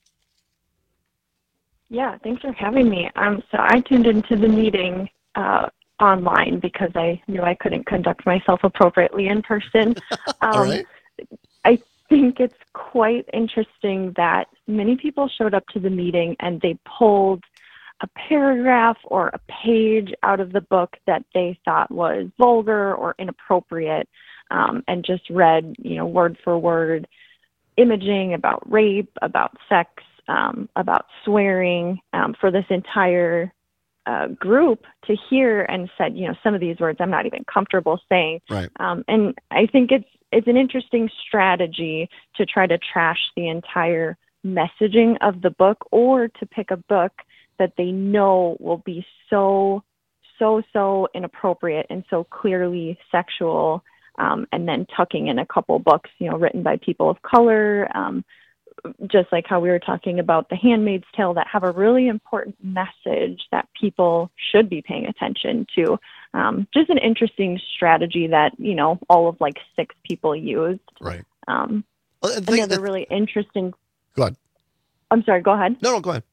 Yeah, thanks for having me. So I tuned into the meeting online because I knew I couldn't conduct myself appropriately in person. All right. I think it's quite interesting that many people showed up to the meeting and they pulled a paragraph or a page out of the book that they thought was vulgar or inappropriate, and just read, word for word imaging about rape, about sex, about swearing, for this entire group to hear, and said, some of these words I'm not even comfortable saying. Right. And I think it's an interesting strategy to try to trash the entire messaging of the book, or to pick a book that they know will be so inappropriate and so clearly sexual, and then tucking in a couple books, written by people of color, just like how we were talking about The Handmaid's Tale, that have a really important message that people should be paying attention to. Just an interesting strategy that, all of 6 people used. Right. Another really interesting... Go ahead. I'm sorry, go ahead. No, go ahead.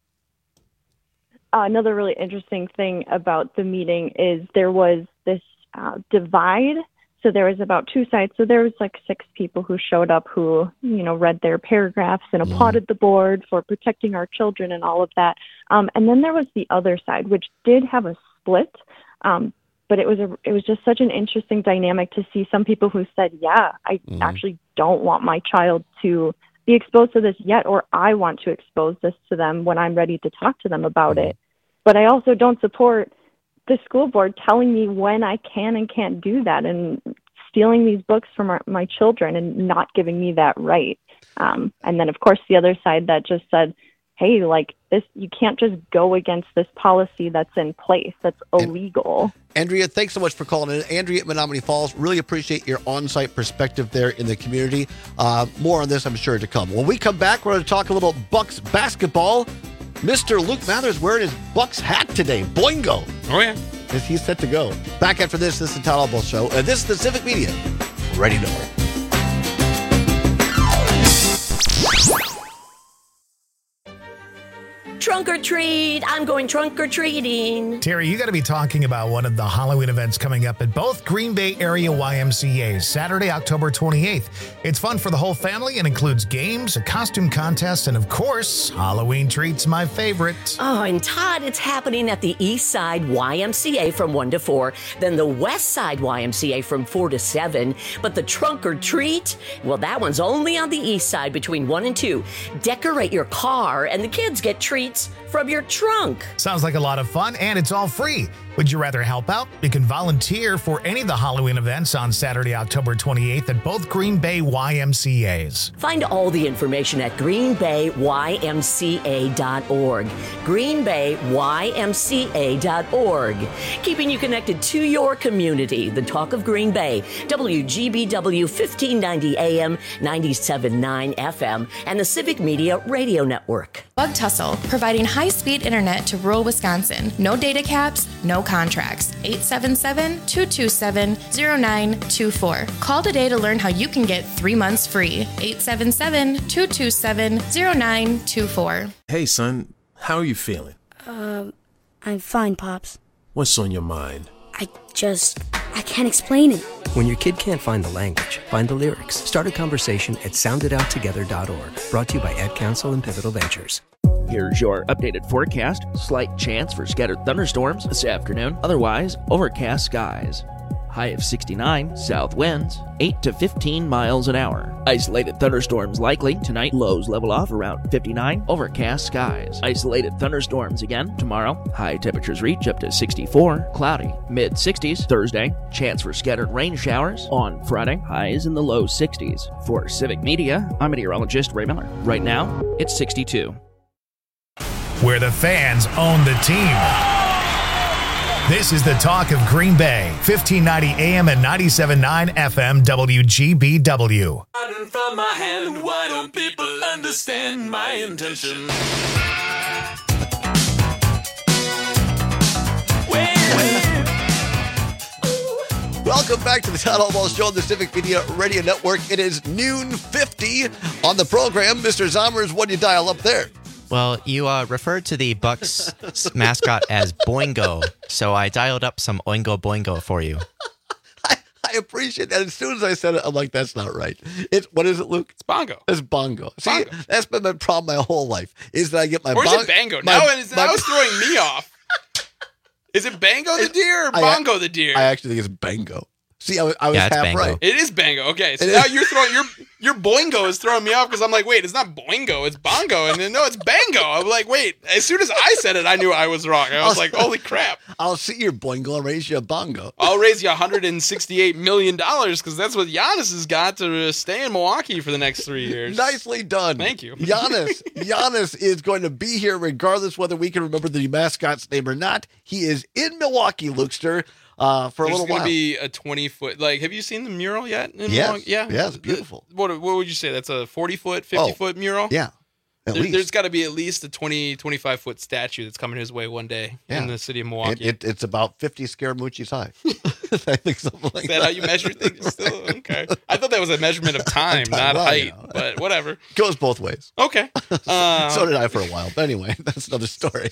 Another really interesting thing about the meeting is there was this divide. So there was about 2 sides. So there was 6 people who showed up who, read their paragraphs and applauded the board for protecting our children and all of that. And then there was the other side, which did have a split. But it was just such an interesting dynamic to see some people who said, yeah, I actually don't want my child to be exposed to this yet, or I want to expose this to them when I'm ready to talk to them about it. But I also don't support the school board telling me when I can and can't do that, and stealing these books from my children and not giving me that right. And then, of course, the other side that just said, hey, this, you can't just go against this policy that's in place, that's illegal. Andrea, thanks so much for calling in. Andrea at Menominee Falls, really appreciate your on-site perspective there in the community. More on this, I'm sure, to come. When we come back, we're going to talk a little Bucks basketball. Mr. Luke Mathers wearing his Bucks hat today. Boingo. Oh, yeah. He's set to go. Back after this is the Todd Albo Show. And this is the Civic Media. Ready to work. Trunk or treat. I'm going trunk or treating. Terry, you got to be talking about one of the Halloween events coming up at both Green Bay area YMCAs, Saturday, October 28th. It's fun for the whole family and includes games, a costume contest, and of course, Halloween treats, my favorite. Oh, and Todd, it's happening at the East Side YMCA from 1 to 4, then the West Side YMCA from 4 to 7. But the trunk or treat, well, that one's only on the East Side between 1 and 2. Decorate your car, and the kids get treats from your trunk. Sounds like a lot of fun, and it's all free. Would you rather help out? You can volunteer for any of the Halloween events on Saturday, October 28th at both Green Bay YMCAs. Find all the information at greenbayymca.org. greenbayymca.org. Keeping you connected to your community. The Talk of Green Bay, WGBW 1590 AM, 97.9 FM, and the Civic Media Radio Network. Bug Tussle, providing high-speed internet to rural Wisconsin. No data caps, no contracts. 877-227-0924. Call today to learn how you can get 3 months free. 877-227-0924. Hey, son, how are you feeling? I'm fine, Pops. What's on your mind? I can't explain it. When your kid can't find the language, find the lyrics. Start a conversation at sounditouttogether.org. Brought to you by Ad Council and Pivotal Ventures. Here's your updated forecast. Slight chance for scattered thunderstorms this afternoon. Otherwise, overcast skies. High of 69, south winds 8 to 15 miles an hour. Isolated thunderstorms likely. Tonight, lows level off around 59, overcast skies. Isolated thunderstorms again tomorrow. High temperatures reach up to 64, cloudy. Mid-60s Thursday. Chance for scattered rain showers on Friday. Highs in the low 60s. For Civic Media, I'm meteorologist Ray Miller. Right now, it's 62. Where the fans own the team. This is the talk of Green Bay, 1590 AM and 97.9 FM WGBW. From my hand, why don't people understand my intention? Welcome back to the Town Hall Ball Show on the Civic Media Radio Network. It is noon 50 on the program. Mr. Zommers, what do you dial up there? Well, you referred to the Bucks mascot as Boingo, so I dialed up some Oingo Boingo for you. I appreciate that. As soon as I said it, I'm like, that's not right. What is it, Luke? It's Bongo. It's Bongo. See, that's been my problem my whole life, is that I get my Or is it Bango? Now it's throwing me off. Is it Bango the deer or Bongo the deer? I actually think it's Bango. See, I was half Bango. right. It is Bango. Okay, so now you're throwing your Boingo is throwing me off because I'm like, wait, it's not Boingo, it's Bongo, and then no, it's Bango. I'm like, wait. As soon as I said it, I knew I was wrong. I was like, holy crap! I'll see your Boingo and raise you a Bongo. I'll raise you $168 million because that's what Giannis has got to stay in Milwaukee for the next 3 years. Nicely done. Thank you, Giannis is going to be here regardless whether we can remember the mascot's name or not. He is in Milwaukee, Lukester. For a little while. There's going to be a 20-foot. Like, have you seen the mural yet? Yes. Yeah, it's beautiful. What would you say? That's a 40-foot, 50-foot mural? Yeah. There's got to be at least a 25-foot statue that's coming his way one day in the city of Milwaukee. It's about 50 Scaramucci's high. I think something like that. Is that how you measure things? Still? Okay. I thought that was a measurement of time, not height, but whatever. Goes both ways. Okay. So did I for a while. But anyway, that's another story.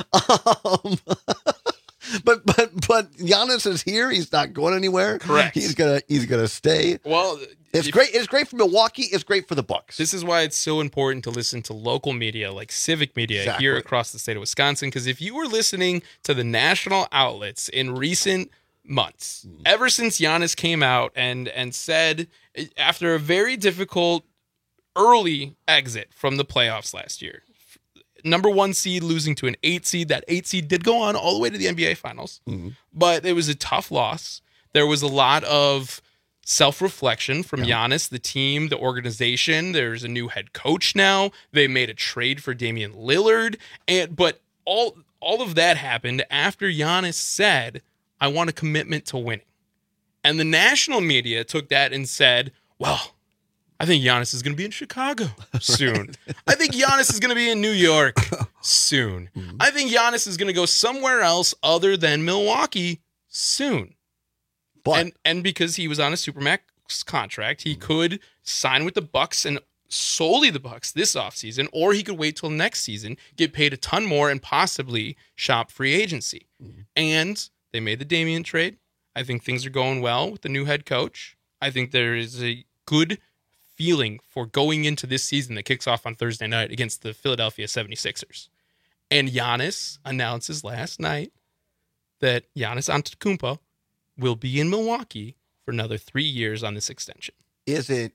But Giannis is here. He's not going anywhere. Correct. He's gonna stay. Well, it's great. It's great for Milwaukee. It's great for the Bucks. This is why it's so important to listen to local media like Civic Media here across the state of Wisconsin. Because if you were listening to the national outlets in recent months, ever since Giannis came out and said after a very difficult early exit from the playoffs last year. Number 1 seed losing to an 8 seed. That 8 seed did go on all the way to the NBA Finals, but it was a tough loss. There was a lot of self-reflection from Giannis, the team, the organization. There's a new head coach now. They made a trade for Damian Lillard, but all of that happened after Giannis said, "I want a commitment to winning," and the national media took that and said, "Well, I think Giannis is going to be in Chicago soon. I think Giannis is going to be in New York soon. I think Giannis is going to go somewhere else other than Milwaukee soon." But and because he was on a Supermax contract, he could sign with the Bucks and solely the Bucks this offseason, or he could wait till next season, get paid a ton more, and possibly shop free agency. And they made the Damian trade. I think things are going well with the new head coach. I think there is a good feeling for going into this season that kicks off on Thursday night against the Philadelphia 76ers. And Giannis announces last night that Giannis Antetokounmpo will be in Milwaukee for another 3 years on this extension. Is it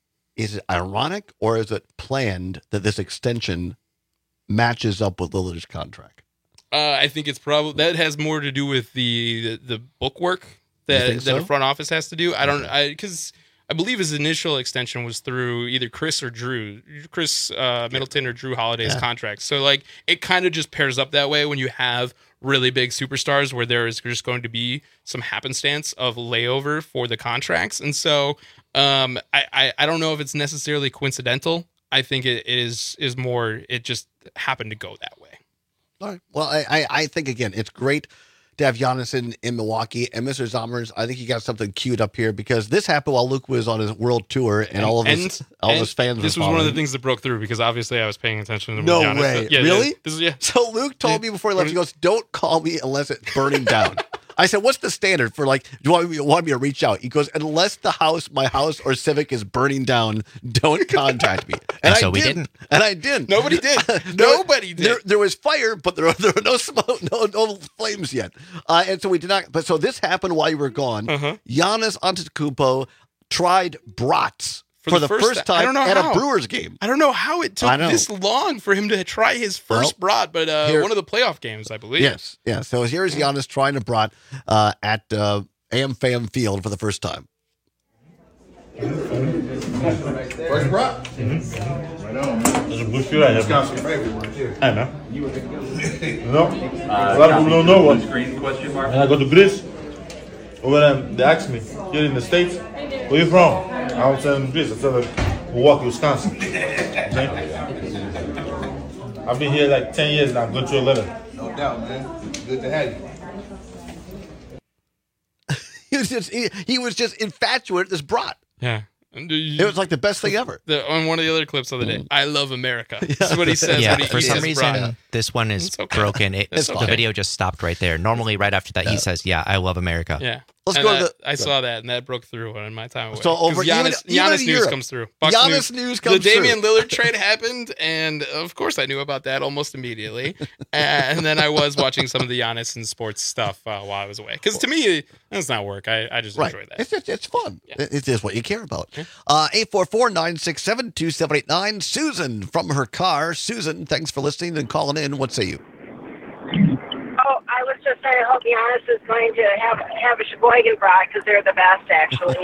ironic or is it planned that this extension matches up with Lillard's contract? I think it's probably that has more to do with the bookwork that the front office has to do. Because I believe his initial extension was through either Chris Middleton or Drew Holiday's contract. So like it kind of just pairs up that way when you have really big superstars where there is just going to be some happenstance of layover for the contracts. And so I don't know if it's necessarily coincidental. I think it is more, it just happened to go that way. All right. Well, I think, again, it's great to have Giannis in Milwaukee. And Mr. Zommers, I think you got something queued up here because this happened while Luke was on his world tour and all of his fans. This was one of the things that broke through because obviously I was paying attention to No Giannis. way. Yeah, Really? Yeah. So Luke told me before he left, he goes, "Don't call me unless it's burning down." I said, "What's the standard for do you want me to reach out?" He goes, "Unless my house or Civic is burning down, don't contact me." And so we didn't. And I didn't. Nobody did. Nobody did. There was fire, but there were no smoke, no flames yet. And so we did not. But so this happened while you were gone. Giannis Antetokounmpo tried brats for the first time at a Brewers game. I don't know how it took this long for him to try his first brat, but one of the playoff games, I believe. Yes, yeah. So here's Giannis trying a brat at AmFam Field for the first time. First brat? Right on, man. There's a good feel out here. Hey, man. You know, a lot of people don't know what. And I go to Greece. Over there, they ask me, "You're in the States? Where you from?" I don't tell them Greece. I tell them Milwaukee, Wisconsin. Okay? I've been here like 10 years now. Good to 11. No doubt, man. Good to have you. He was just infatuated with this brat. Yeah. It was like the best thing ever. On one of the other clips of the day, "I love America." That's what he says. Yeah, when he for some reason, this one is broken. The video just stopped right there. Normally, right after that, he says, "Yeah, I love America." Yeah. Let's and go to I saw that, and that broke through in my time away. So over Giannis news Europe, comes through. Giannis news comes through. The Damian through. Lillard trade happened, and of course I knew about that almost immediately. And then I was watching some of the Giannis and sports stuff while I was away. Because to me, that's not work. I just enjoy that. It's fun. Yeah. It is what you care about. 844-967-2789. Susan from her car. Susan, thanks for listening and calling in. What say you? Oh, I was just saying, I hope Giannis is going to have a Sheboygan brat because they're the best, actually.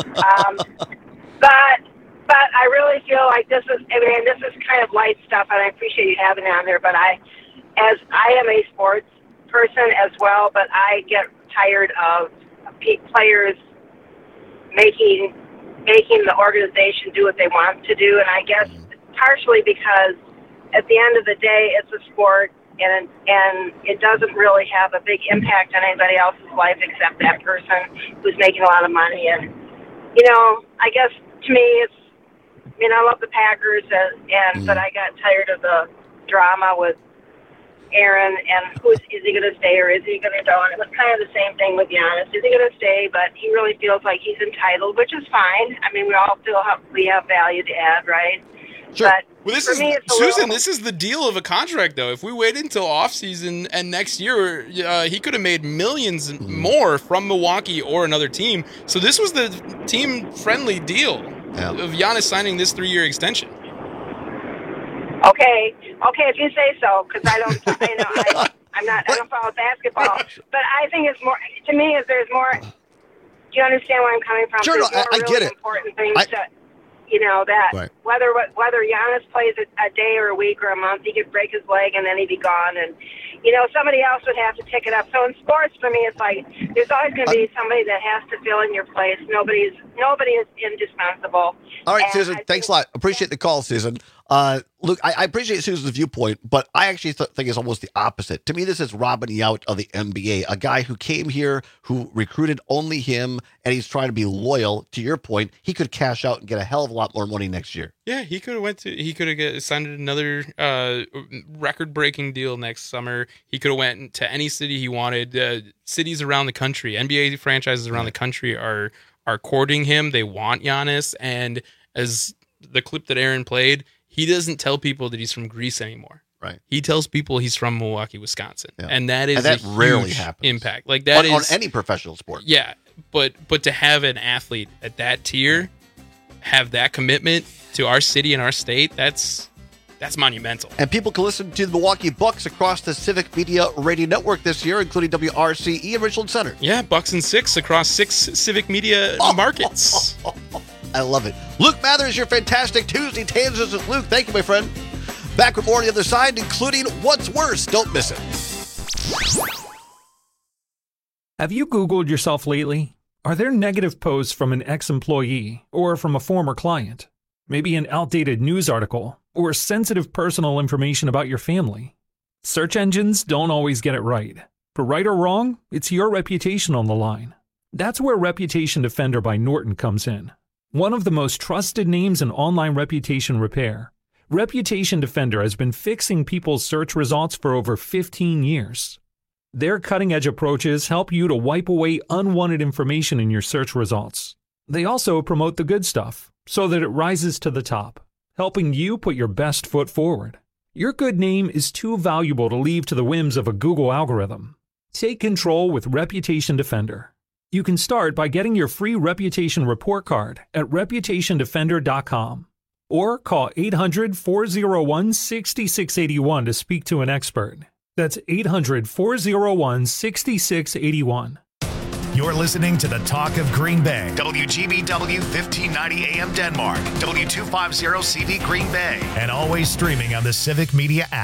But I really feel like this is kind of light stuff, and I appreciate you having it on there. But I am a sports person as well, but I get tired of players making the organization do what they want to do, and I guess partially because at the end of the day, it's a sport. And it doesn't really have a big impact on anybody else's life except that person who's making a lot of money. And, I guess to me I love the Packers, but I got tired of the drama with Aaron and is he going to stay or is he going to go? And it was kind of the same thing with Giannis. Is he going to stay? But he really feels like he's entitled, which is fine. I mean, we all feel we have value to add, right? Sure. But well, this for is me, it's Susan. This is the deal of a contract, though. If we waited until off season and next year, he could have made millions more from Milwaukee or another team. So this was the team-friendly deal of Giannis signing this 3-year extension. Okay, if you say so, because I don't follow basketball. But I think it's more, to me, there's more. Do you understand where I'm coming from? Sure, there's no, I really get it. Important things whether Giannis plays a day or a week or a month, he could break his leg and then he'd be gone, and somebody else would have to pick it up. So in sports, for me, it's like there's always going to be somebody that has to fill in your place. Nobody is indispensable. All right, Susan, thanks a lot. Appreciate the call, Susan. Look, I appreciate Susan's viewpoint, but I actually think it's almost the opposite. To me, this is Robin Yount of the NBA, a guy who came here, who recruited only him, and he's trying to be loyal. To your point, he could cash out and get a hell of a lot more money next year. Yeah, he could have signed another record-breaking deal next summer. He could have went to any city he wanted. Cities around the country, NBA franchises around the country are courting him. They want Giannis, and as the clip that Aaron played, he doesn't tell people that he's from Greece anymore. Right. He tells people he's from Milwaukee, Wisconsin, and that is that a rarely huge happens. impact. Like that on any professional sport. Yeah, but to have an athlete at that tier have that commitment to our city and our state, that's monumental. And people can listen to the Milwaukee Bucks across the Civic Media Radio Network this year, including WRCE and Richland Center. Yeah, Bucks and 6 across 6 Civic Media markets. I love it. Luke Mathers, your fantastic Tuesday Tangents with Luke. Thank you, my friend. Back with more on the other side, including What's Worse. Don't miss it. Have you Googled yourself lately? Are there negative posts from an ex-employee or from a former client? Maybe an outdated news article or sensitive personal information about your family? Search engines don't always get it right. For right or wrong, it's your reputation on the line. That's where Reputation Defender by Norton comes in. One of the most trusted names in online reputation repair, Reputation Defender has been fixing people's search results for over 15 years. Their cutting-edge approaches help you to wipe away unwanted information in your search results. They also promote the good stuff so that it rises to the top, helping you put your best foot forward. Your good name is too valuable to leave to the whims of a Google algorithm. Take control with Reputation Defender. You can start by getting your free reputation report card at reputationdefender.com or call 800-401-6681 to speak to an expert. That's 800-401-6681. You're listening to the Talk of Green Bay. WGBW 1590 AM Denmark. W250 CV Green Bay. And always streaming on the Civic Media app.